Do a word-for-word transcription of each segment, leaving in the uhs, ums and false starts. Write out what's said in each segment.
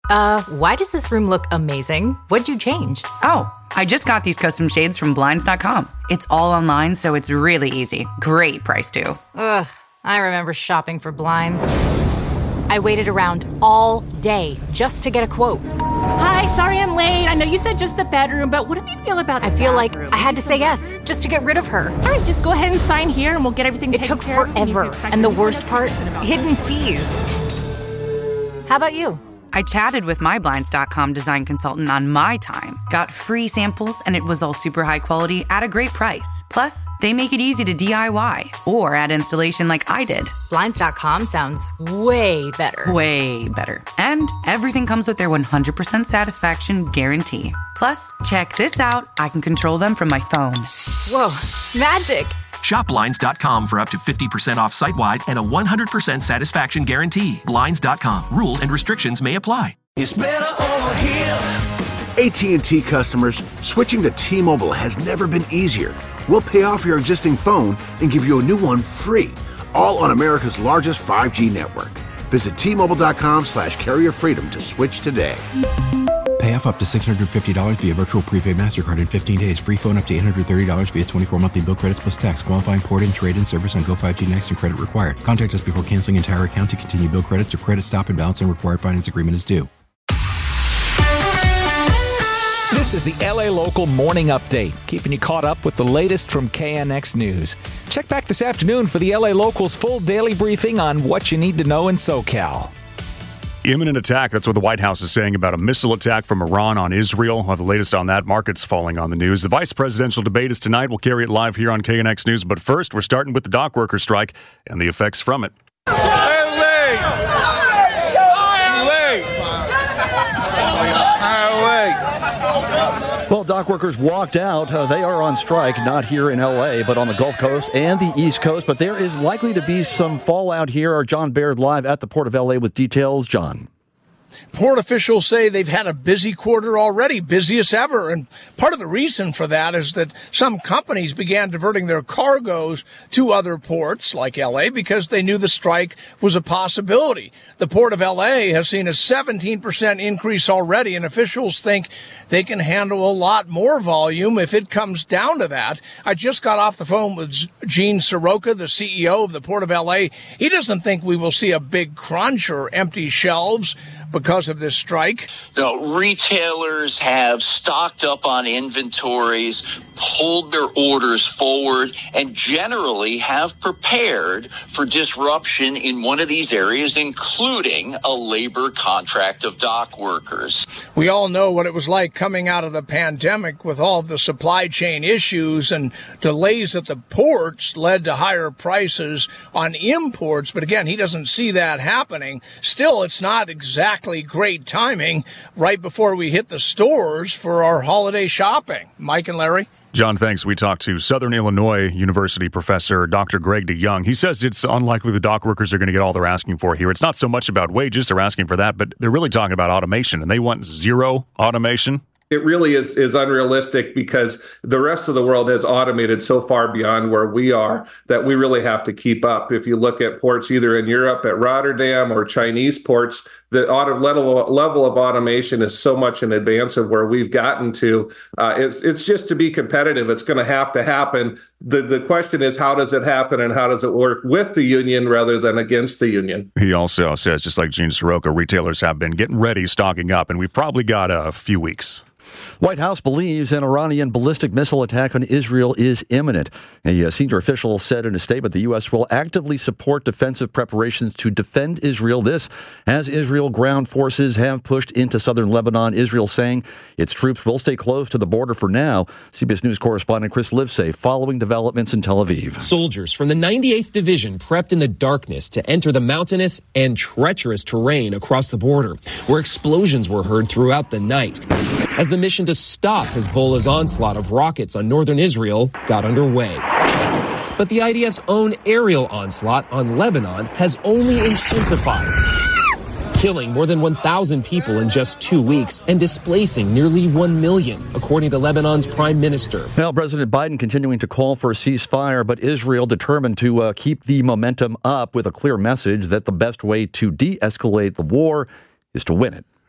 Uh, why does this room look amazing? What'd you change? Oh, I just got these custom shades from Blinds dot com. It's all online, so it's really easy. Great price, too. Ugh, I remember shopping for blinds. I waited around all day just to get a quote. Hi, sorry I'm late. I know you said just the bedroom, but what do you feel about the I feel bathroom? like I had to say yes just to get rid of her. All right, just go ahead and sign here and we'll get everything It taken took care of. forever, and the worst part, hidden fees. How about you? I chatted with my Blinds dot com design consultant on my time, got free samples, and it was all super high quality at a great price. Plus, they make it easy to D I Y or add installation like I did. Blinds dot com sounds way better. Way better. And everything comes with their one hundred percent satisfaction guarantee. Plus, check this out. I can control them from my phone. Whoa, magic. Shop Blinds dot com for up to fifty percent off site-wide and a one hundred percent satisfaction guarantee. Blinds dot com. Rules and restrictions may apply. It's better over here. A T and T customers, switching to T-Mobile has never been easier. We'll pay off your existing phone and give you a new one free, all on America's largest five G network. Visit T Mobile dot com slash carrier freedom to switch today. Pay off up to six hundred fifty dollars via virtual prepaid MasterCard in fifteen days. Free phone up to eight hundred thirty dollars via twenty-four monthly bill credits plus tax. Qualifying port-in, trade-in service on Go five G Next and credit required. Contact us before canceling entire account to continue bill credits or credit stop and balance and required finance agreement is due. This is the L A Local Morning Update, keeping you caught up with the latest from K N X News. Check back this afternoon for the L A Local's full daily briefing on what you need to know in SoCal. Imminent attack. That's what the White House is saying about a missile attack from Iran on Israel. We'll have the latest on that. Markets falling on the news. The vice presidential debate is tonight. We'll carry it live here on K N X News. But first, we're starting with the dock worker strike and the effects from it. Well, dock workers walked out. Uh, they are on strike, not here in L A, but on the Gulf Coast and the East Coast. But there is likely to be some fallout here. Our John Baird live at the Port of L A with details. John. Port officials say they've had a busy quarter already, busiest ever. And part of the reason for that is that some companies began diverting their cargoes to other ports like L A because they knew the strike was a possibility. The Port of L A has seen a seventeen percent increase already, and officials think they can handle a lot more volume if it comes down to that. I just got off the phone with Gene Soroka, the C E O of the Port of L A. He doesn't think we will see a big crunch or empty shelves because of this strike. No, retailers have stocked up on inventories, pulled their orders forward, and generally have prepared for disruption in one of these areas, including a labor contract of dock workers. We all know what it was like coming out of the pandemic with all of the supply chain issues, and delays at the ports led to higher prices on imports. But again, he doesn't see that happening. Still, it's not exactly great timing right before we hit the stores for our holiday shopping. Mike and Larry? John, thanks. We talked to Southern Illinois University professor Doctor Greg DeYoung. He says it's unlikely the dock workers are going to get all they're asking for here. It's not so much about wages, they're asking for that, but they're really talking about automation, and they want zero automation. It really is, is unrealistic because the rest of the world has automated so far beyond where we are that we really have to keep up. If you look at ports either in Europe at Rotterdam or Chinese ports, the auto level, level of automation is so much in advance of where we've gotten to. Uh, it's, it's just to be competitive. It's going to have to happen. The, the question is, how does it happen and how does it work with the union rather than against the union? He also says, just like Gene Soroka, retailers have been getting ready, stocking up, and we've probably got a few weeks. White House believes an Iranian ballistic missile attack on Israel is imminent. A senior official said in a statement the U S will actively support defensive preparations to defend Israel. This, as Israel ground forces have pushed into southern Lebanon. Israel saying its troops will stay close to the border for now. C B S News correspondent Chris Livesay following developments in Tel Aviv. Soldiers from the ninety-eighth Division prepped in the darkness to enter the mountainous and treacherous terrain across the border, where explosions were heard throughout the night, as the mission to stop Hezbollah's onslaught of rockets on northern Israel got underway. But the I D F's own aerial onslaught on Lebanon has only intensified, killing more than one thousand people in just two weeks and displacing nearly one million, according to Lebanon's prime minister. Now, President Biden continuing to call for a ceasefire, but Israel determined to uh, keep the momentum up with a clear message that the best way to de-escalate the war is to win it.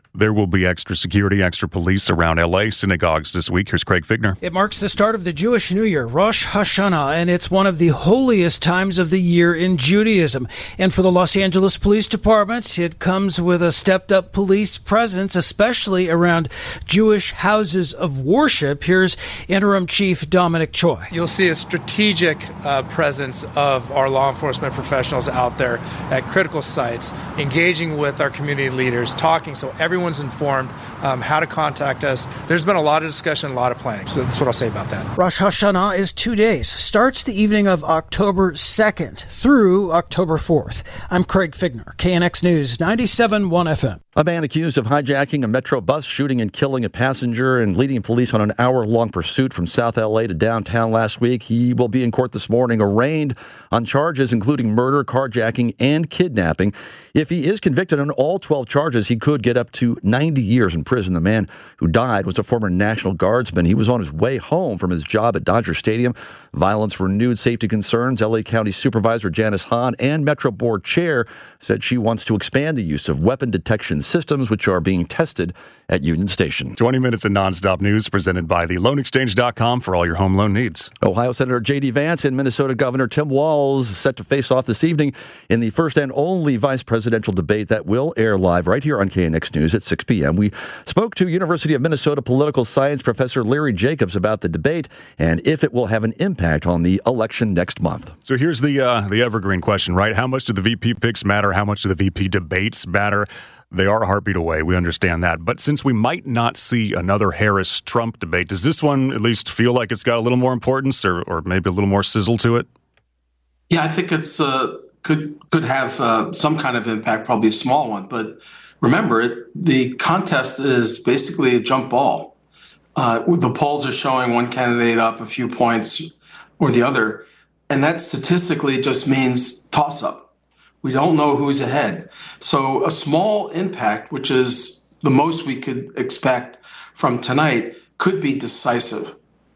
There will be extra security, extra police around L A synagogues this week. Here's Craig Figner. It marks the start of the Jewish New Year, Rosh Hashanah, and it's one of the holiest times of the year in Judaism. And for the Los Angeles Police Department, it comes with a stepped-up police presence, especially around Jewish houses of worship. Here's Interim Chief Dominic Choi. You'll see a strategic uh, presence of our law enforcement professionals out there at critical sites, engaging with our community leaders, talking so everyone's informed um, how to contact us. There's been a lot of discussion, a lot of planning. So that's what I'll say about that. Rosh Hashanah is two days. Starts the evening of October second through October fourth. I'm Craig Figner, K N X News, ninety-seven point one F M. A man accused of hijacking a Metro bus, shooting and killing a passenger, and leading police on an hour-long pursuit from South L A to downtown last week. He will be in court this morning, arraigned on charges including murder, carjacking, and kidnapping. If he is convicted on all twelve charges, he could get up to ninety years in prison. The man who died was a former National Guardsman. He was on his way home from his job at Dodger Stadium. Violence renewed safety concerns. L A County Supervisor Janice Hahn and Metro Board Chair said she wants to expand the use of weapon detection systems, which are being tested at Union Station. twenty minutes of nonstop news presented by the loan exchange dot com for all your home loan needs. Ohio Senator J D Vance and Minnesota Governor Tim Walz set to face off this evening in the first and only vice presidential debate that will air live right here on K N X News at six p.m. We spoke to University of Minnesota political science professor Larry Jacobs about the debate and if it will have an impact on the election next month. So here's the uh, the evergreen question, right? How much do the V P picks matter? How much do the V P debates matter? They are a heartbeat away. We understand that. But since we might not see another Harris-Trump debate, does this one at least feel like it's got a little more importance or, or maybe a little more sizzle to it? Yeah, I think it's uh, could could have uh, some kind of impact, probably a small one. But remember, it, the contest is basically a jump ball. Uh, the polls are showing one candidate up a few points or the other, and that statistically just means toss-up. We don't know who's ahead. So a small impact, which is the most we could expect from tonight, could be decisive.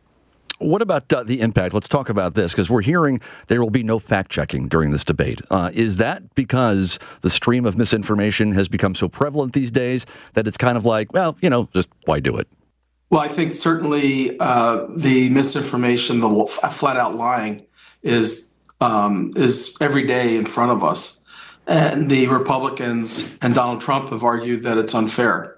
What about uh, the impact? Let's talk about this, because we're hearing there will be no fact-checking during this debate. Uh, is that because the stream of misinformation has become so prevalent these days that it's kind of like, well, you know, just why do it? Well, I think certainly uh, the misinformation, the flat-out lying, is um, is every day in front of us. And the Republicans and Donald Trump have argued that it's unfair.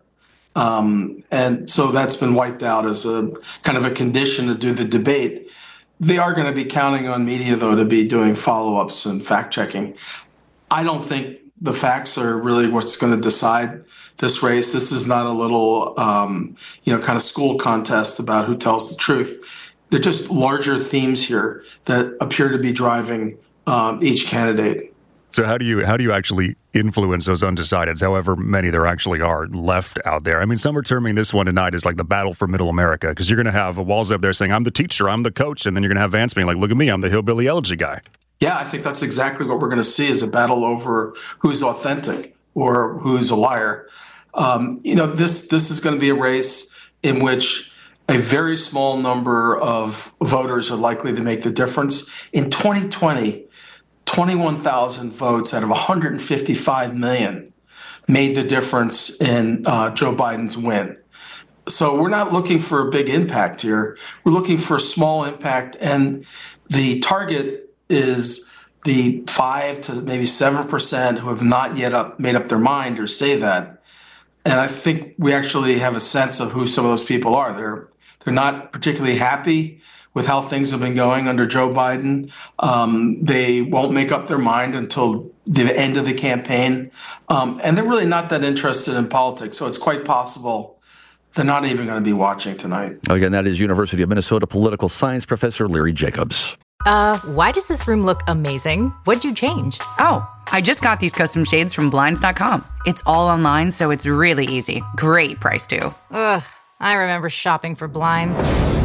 Um, and so that's been wiped out as a kind of a condition to do the debate. They are going to be counting on media, though, to be doing follow-ups and fact-checking. I don't think the facts are really what's going to decide this race. This is not a little, um, you know, kind of school contest about who tells the truth. They're just larger themes here that appear to be driving um, each candidate. So how do you how do you actually influence those undecideds, however many there actually are left out there? I mean, some are terming this one tonight as like the battle for middle America, because you're going to have Walz up there saying, I'm the teacher, I'm the coach, and then you're going to have Vance being like, look at me, I'm the hillbilly elegy guy. Yeah, I think that's exactly what we're going to see is a battle over who's authentic or who's a liar. Um, you know, this this is going to be a race in which a very small number of voters are likely to make the difference. In twenty twenty, twenty-one thousand votes out of one hundred fifty-five million made the difference in uh, Joe Biden's win. So we're not looking for a big impact here. We're looking for a small impact, and the target is the five to maybe seven percent who have not yet up, made up their mind or say that. And I think we actually have a sense of who some of those people are. They're they're not particularly happy with how things have been going under Joe Biden. Um, they won't make up their mind until the end of the campaign. Um, and they're really not that interested in politics. So it's quite possible they're not even going to be watching tonight. Again, that is University of Minnesota political science professor Larry Jacobs. Uh, why does this room look amazing? What'd you change? Oh, I just got these custom shades from Blinds dot com. It's all online, so it's really easy. Great price, too. Ugh, I remember shopping for blinds.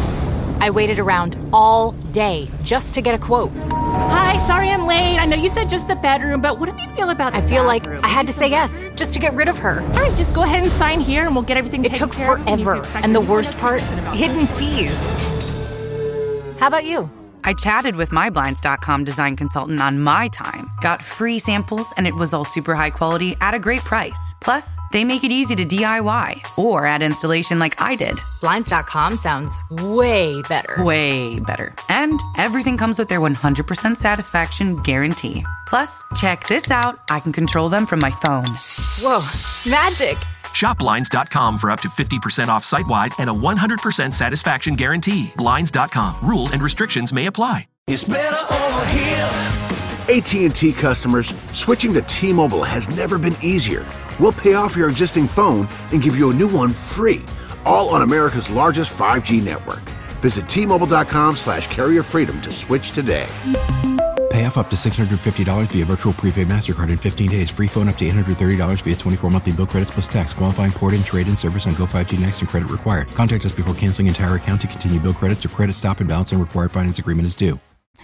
I waited around all day just to get a quote. Hi, sorry I'm late. I know you said just the bedroom, but what do you feel about the I feel bathroom? like I had to say yes just to get rid of her. All right, just go ahead and sign here and we'll get everything It taken took care of. forever. And the worst part, hidden fees. How about you? I chatted with my Blinds dot com design consultant on my time, got free samples, and it was all super high quality at a great price. Plus, they make it easy to D I Y or add installation like I did. Blinds dot com sounds way better. Way better. And everything comes with their one hundred percent satisfaction guarantee. Plus, check this out. I can control them from my phone. Whoa, magic. Shop Blinds dot com for up to fifty percent off site-wide and a one hundred percent satisfaction guarantee. Blinds dot com. Rules and restrictions may apply. It's better over here. A T and T customers, switching to T-Mobile has never been easier. We'll pay off your existing phone and give you a new one free, all on America's largest five G network. Visit T Mobile dot com slash carrier freedom to switch today. Pay off up to six hundred fifty dollars via virtual prepaid MasterCard in fifteen days. Free phone up to eight hundred thirty dollars via twenty-four monthly bill credits plus tax. Qualifying port-in, trade-in service on Go five G Next and credit required. Contact us before canceling entire account to continue bill credits or credit stop and balance and required finance agreement is due.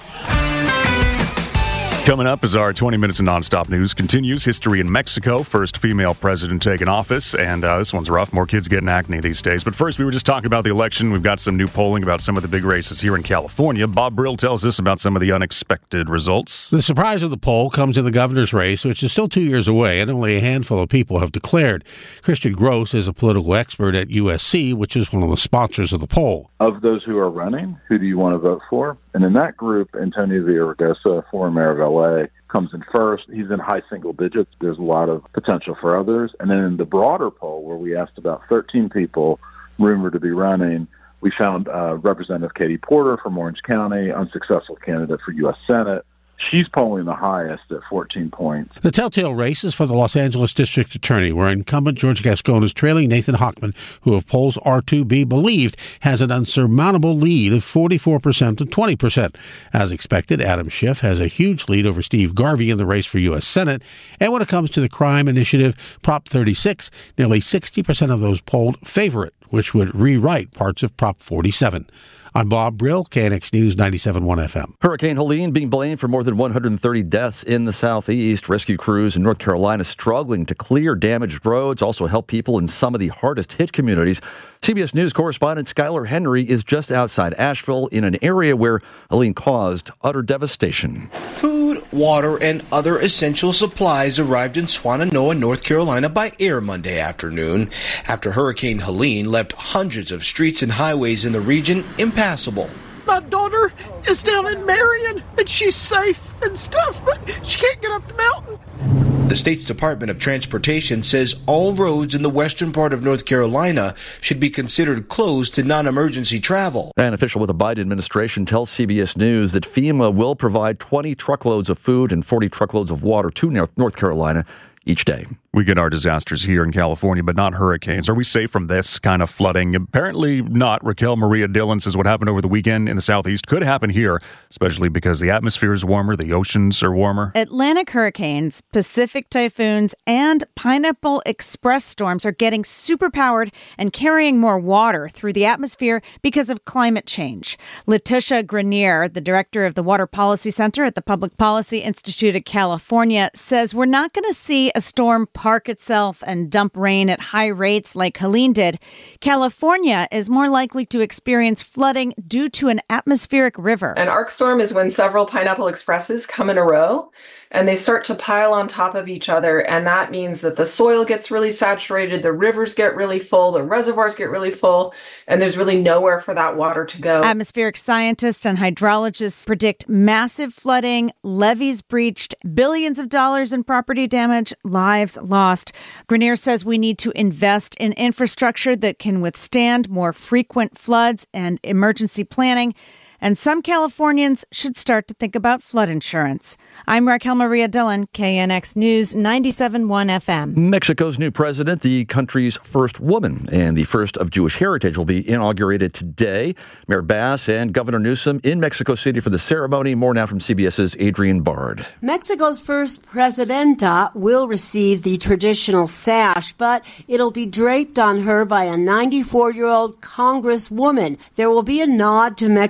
Coming up is our twenty minutes of nonstop news. Continues history in Mexico. First female president taking office. And uh, this one's rough. More kids getting acne these days. But first, we were just talking about the election. We've got some new polling about some of the big races here in California. Bob Brill tells us about some of the unexpected results. The surprise of the poll comes in the governor's race, which is still two years away, and only a handful of people have declared. Christian Gross is a political expert at U S C, which is one of the sponsors of the poll. Of those who are running, who do you want to vote for? And in that group, Antonio Villaraigosa, former mayor of L A, comes in first. He's in high single digits. There's a lot of potential for others. And then in the broader poll, where we asked about thirteen people rumored to be running, we found uh, Representative Katie Porter from Orange County, unsuccessful candidate for U S Senate. She's polling the highest at fourteen points. The telltale race is for the Los Angeles District Attorney, where incumbent George Gascon is trailing Nathan Hochman, who of polls R two B believed has an unsurmountable lead of forty-four percent to twenty percent. As expected, Adam Schiff has a huge lead over Steve Garvey in the race for U S Senate. And when it comes to the crime initiative Prop thirty-six, nearly sixty percent of those polled favor it, which would rewrite parts of Prop forty-seven. I'm Bob Brill, K N X News ninety-seven point one F M. Hurricane Helene being blamed for more than one hundred thirty deaths in the southeast. Rescue crews in North Carolina struggling to clear damaged roads, also help people in some of the hardest hit communities. C B S News correspondent Skylar Henry is just outside Asheville in an area where Helene caused utter devastation. Food, water, and other essential supplies arrived in Swannanoa, North Carolina by air Monday afternoon after Hurricane Helene left hundreds of streets and highways in the region impassable. My daughter is down in Marion, and she's safe and stuff, but she can't get up the mountain. The state's Department of Transportation says all roads in the western part of North Carolina should be considered closed to non-emergency travel. An official with the Biden administration tells C B S News that FEMA will provide twenty truckloads of food and forty truckloads of water to North Carolina each day. We get our disasters here in California, but not hurricanes. Are we safe from this kind of flooding? Apparently not. Raquel Maria Dillon says what happened over the weekend in the southeast could happen here, especially because the atmosphere is warmer, the oceans are warmer. Atlantic hurricanes, Pacific typhoons, and Pineapple Express storms are getting superpowered and carrying more water through the atmosphere because of climate change. Letitia Grenier, the director of the Water Policy Center at the Public Policy Institute of California, says we're not going to see a storm park itself and dump rain at high rates like Helene did. California is more likely to experience flooding due to an atmospheric river. An arc storm is when several Pineapple Expresses come in a row and they start to pile on top of each other. And that means that the soil gets really saturated, the rivers get really full, the reservoirs get really full, and there's really nowhere for that water to go. Atmospheric scientists and hydrologists predict massive flooding, levees breached, billions of dollars in property damage, lives lost. Grenier says we need to invest in infrastructure that can withstand more frequent floods and emergency planning. And some Californians should start to think about flood insurance. I'm Raquel Maria Dillon, K N X News ninety-seven point one F M. Mexico's new president, the country's first woman and the first of Jewish heritage, will be inaugurated today. Mayor Bass and Governor Newsom in Mexico City for the ceremony. More now from CBS's Adrienne Bard. Mexico's first presidenta will receive the traditional sash, but it'll be draped on her by a ninety-four-year-old congresswoman. There will be a nod to Mexico's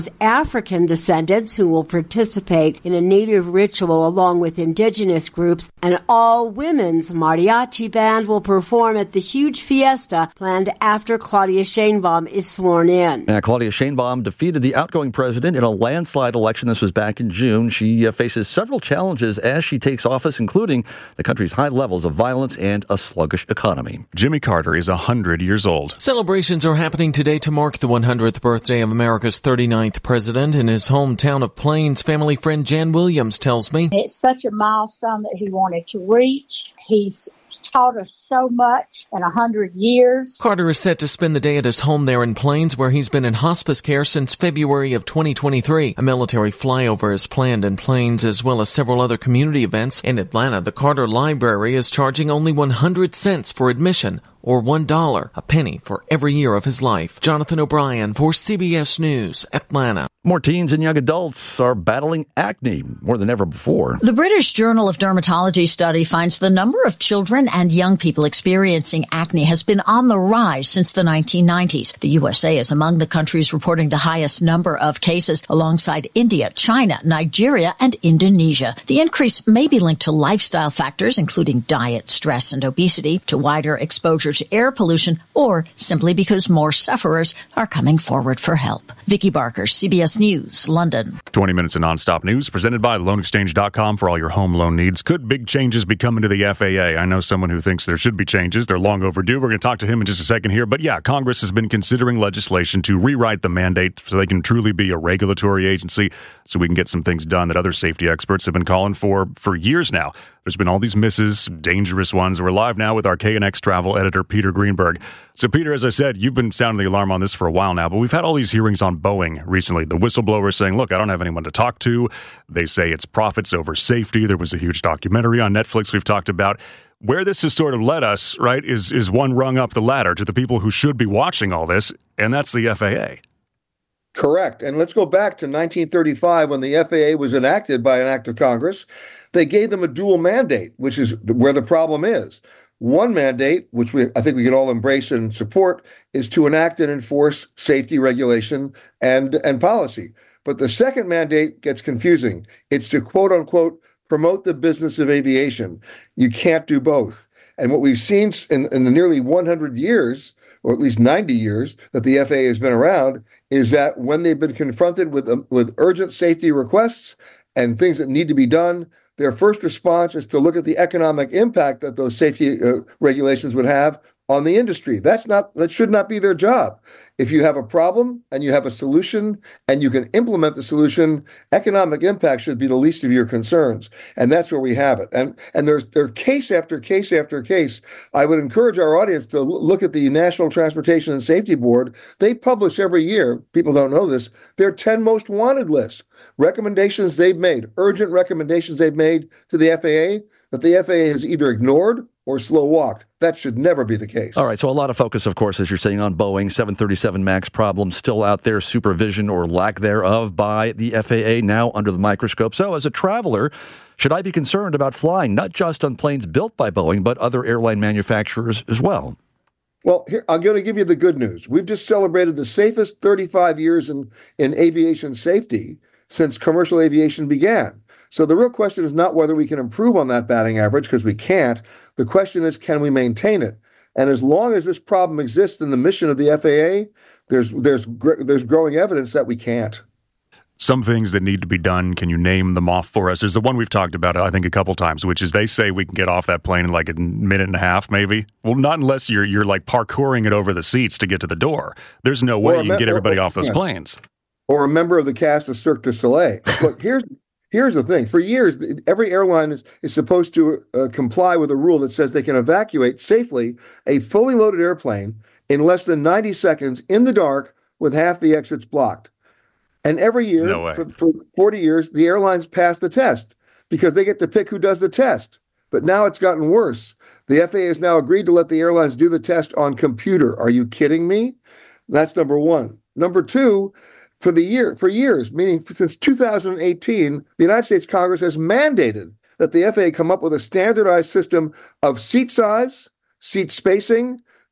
those African descendants who will participate in a native ritual along with indigenous groups. An all-women's mariachi band will perform at the huge fiesta planned after Claudia Sheinbaum is sworn in. Now, Claudia Sheinbaum defeated the outgoing president in a landslide election. This was back in June. She uh, faces several challenges as she takes office, including the country's high levels of violence and a sluggish economy. Jimmy Carter is one hundred years old. Celebrations are happening today to mark the one hundredth birthday of America's thirty-ninth president. In his hometown of Plains, family friend Jan Williams tells me, it's such a milestone that he wanted to reach. He's taught us so much in a hundred years. Carter is set to spend the day at his home there in Plains, where he's been in hospice care since February of twenty twenty-three. A military flyover is planned in Plains, as well as several other community events. In Atlanta, the Carter Library is charging only one hundred cents for admission, or one dollar, a penny for every year of his life. Jonathan O'Brien for C B S News, Atlanta. More teens and young adults are battling acne more than ever before. The British Journal of Dermatology study finds the number of children and young people experiencing acne has been on the rise since the nineteen nineties. The U S A is among the countries reporting the highest number of cases, alongside India, China, Nigeria, and Indonesia. The increase may be linked to lifestyle factors, including diet, stress, and obesity, to wider exposure to air pollution, or simply because more sufferers are coming forward for help. Vicky Barker, C B S News, London. twenty minutes of nonstop news presented by loan exchange dot com for all your home loan needs. Could big changes be coming to the F A A? I know someone who thinks there should be changes. They're long overdue. We're going to talk to him in just a second here. But yeah, Congress has been considering legislation to rewrite the mandate so they can truly be a regulatory agency, so we can get some things done that other safety experts have been calling for for years now. There's been all these misses, dangerous ones. We're live now with our K N X travel editor, Peter Greenberg. So, Peter, as I said, you've been sounding the alarm on this for a while now, but we've had all these hearings on Boeing recently. The whistleblowers saying, look, I don't have anyone to talk to. They say it's profits over safety. There was a huge documentary on Netflix we've talked about. Where this has sort of led us, right, is, is one rung up the ladder to the people who should be watching all this, and that's the F A A. Correct. And let's go back to nineteen thirty-five when the F A A was enacted by an act of Congress. They gave them a dual mandate, which is where the problem is. One mandate, which we, I think we can all embrace and support, is to enact and enforce safety regulation and, and policy. But the second mandate gets confusing. It's to, quote unquote, promote the business of aviation. You can't do both. And what we've seen in, in the nearly one hundred years, or at least ninety years, that the F A A has been around, is that when they've been confronted with, um, with urgent safety requests and things that need to be done, their first response is to look at the economic impact that those safety uh, regulations would have on the industry. That's not, that should not be their job. If you have a problem and you have a solution and you can implement the solution, economic impact should be the least of your concerns. And that's where we have it. And and there's there case after case after case. I would encourage our audience to look at the National Transportation and Safety Board. They publish every year, people don't know this, their ten most wanted list. Recommendations they've made, urgent recommendations they've made to the F A A that the F A A has either ignored or slow walked. That should never be the case. All right, so a lot of focus, of course, as you're saying, on Boeing. seven thirty-seven MAX problems still out there, supervision or lack thereof by the F A A now under the microscope. So as a traveler, should I be concerned about flying not just on planes built by Boeing, but other airline manufacturers as well? Well, here, I'm going to give you the good news. We've just celebrated the safest thirty-five years in, in aviation safety since commercial aviation began. So the real question is not whether we can improve on that batting average, because we can't. The question is, can we maintain it? And as long as this problem exists in the mission of the F A A, there's there's there's growing evidence that we can't. Some things that need to be done, can you name them off for us? There's the one we've talked about, I think, a couple times, which is they say we can get off that plane in like a minute and a half, maybe. Well, not unless you're you're like parkouring it over the seats to get to the door. There's no way you can get everybody off those planes. Or a member of the cast of Cirque du Soleil. Look, here's Here's the thing. For years, every airline is, is supposed to uh, comply with a rule that says they can evacuate safely a fully loaded airplane in less than ninety seconds in the dark with half the exits blocked. And every year, no for, for forty years, the airlines pass the test because they get to pick who does the test. But now it's gotten worse. The F A A has now agreed to let the airlines do the test on computer. Are you kidding me? That's number one. Number two, For the year, for years, meaning since two thousand eighteen, the United States Congress has mandated that the F A A come up with a standardized system of seat size, seat spacing,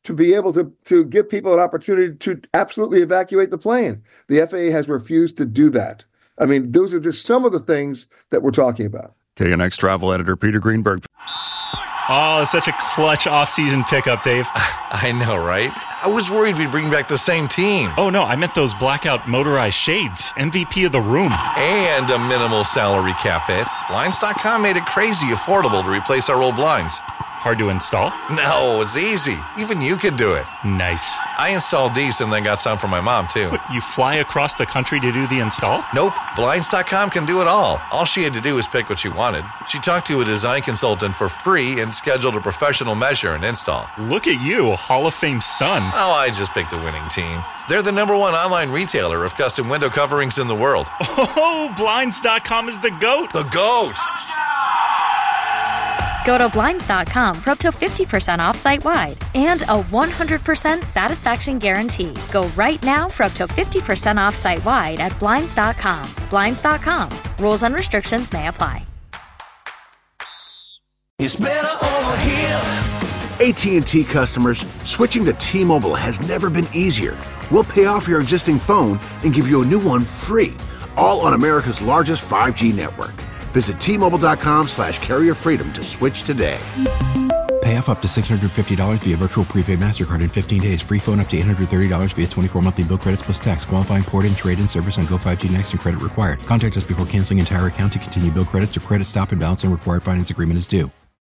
to be able to, to give people an opportunity to absolutely evacuate the plane. The F A A has refused to do that. I mean, those are just some of the things that we're talking about. K N X travel editor Peter Greenberg. Oh, such a clutch off-season pickup, Dave. I know, right? I was worried we'd bring back the same team. Oh, no, I meant those blackout motorized shades. M V P of the room. And a minimal salary cap hit. Blinds dot com made it crazy affordable to replace our old blinds. Hard to install? No, it's easy. Even you could do it. Nice. I installed these and then got some for my mom, too. What, you fly across the country to do the install? Nope. Blinds dot com can do it all. All she had to do was pick what she wanted. She talked to a design consultant for free and scheduled a professional measure and install. Look at you, Hall of Fame son. Oh, I just picked the winning team. They're the number one online retailer of custom window coverings in the world. Oh, Blinds dot com is the GOAT. The GOAT! Go to Blinds dot com for up to fifty percent off site-wide and a one hundred percent satisfaction guarantee. Go right now for up to fifty percent off site-wide at Blinds dot com. Blinds dot com. Rules and restrictions may apply. It's better over here. A T and T customers, switching to T-Mobile has never been easier. We'll pay off your existing phone and give you a new one free, all on America's largest five G network. Visit T Mobile dot com slash carrier freedom to switch today. Pay off up to six hundred fifty dollars via virtual prepaid MasterCard in fifteen days. Free phone up to eight hundred thirty dollars via twenty-four monthly bill credits plus tax. Qualifying port-in, trade-in service on Go five G Next and credit required. Contact us before canceling entire account to continue bill credits or credit stop and balance and required finance agreement is due.